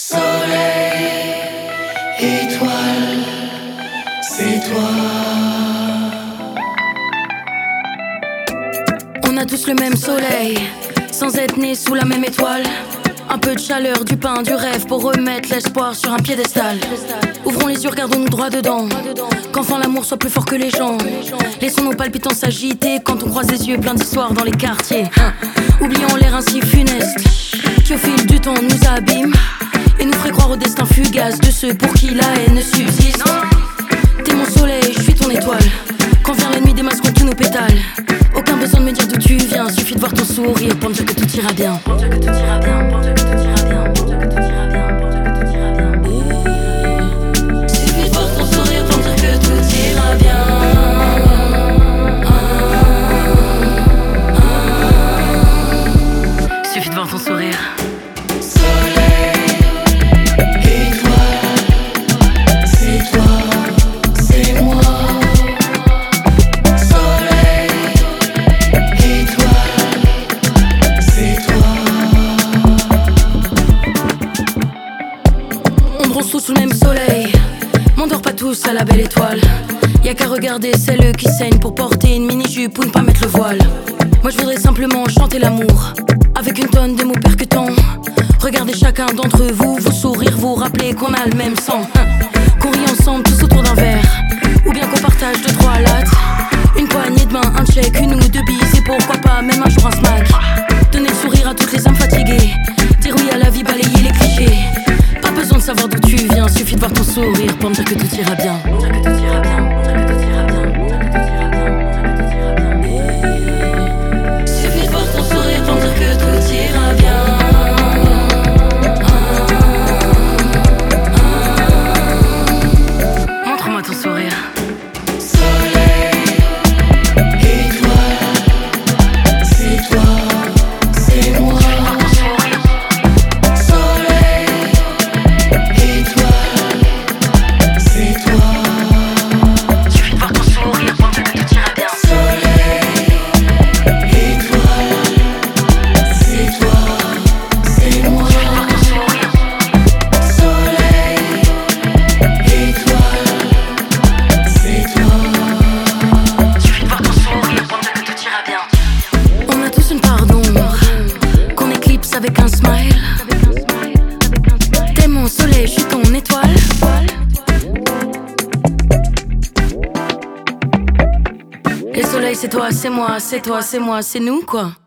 Soleil, étoile, c'est toi. On a tous le même soleil, sans être nés sous la même étoile. Un peu de chaleur, du pain, du rêve pour remettre l'espoir sur un piédestal. Ouvrons les yeux, regardons-nous droit dedans. Qu'enfin l'amour soit plus fort que les gens. Laissons nos palpitants s'agiter quand on croise des yeux pleins d'histoires dans les quartiers. Oublions l'air ainsi funeste qui au fil du temps nous abîme et nous ferait croire au destin fugace de ceux pour qui la haine ne subsiste. T'es mon soleil, je suis ton étoile. Quand vient la nuit, démasquons tous nos pétales. Aucun besoin de me dire d'où tu viens, suffit de voir ton sourire pour me dire que tout ira bien. Pour dire que tout ira bien, pour dire que tout ira bien, pour dire que tout ira bien, pour dire que tout ira bien. Suffit de voir ton sourire pour me dire que tout ira bien. Suffit de voir ton sourire. Sous le même soleil, m'endors pas tous à la belle étoile. Y'a qu'à regarder celles qui saignent pour porter une mini-jupe ou ne pas mettre le voile. Moi je voudrais simplement chanter l'amour avec une tonne de mots percutants. Regardez chacun d'entre vous, vous sourire, vous rappeler qu'on a le même sang. Qu'on rit ensemble tous autour d'un verre, ou bien qu'on partage 2-3 lattes. Une poignée de main, un check, une ou deux bises, et pourquoi pas même un jour un smack. Donner le sourire à toutes les âmes fatiguées, dire oui à la vie, balayer les clichés. Pas besoin de savoir d'où tu viens, suffit de voir ton sourire pour me dire que tout ira bien. Pour dire que tout ira bien, pour dire que tout ira bien, pour dire que tout ira bien, pour dire que tout ira bien. Suffit de voir ton sourire pour me dire que tout ira bien. Montre-moi ton sourire. Avec un smile. T'es mon soleil, je suis ton étoile. Les soleils, c'est toi, c'est moi, c'est toi, c'est moi, c'est nous quoi.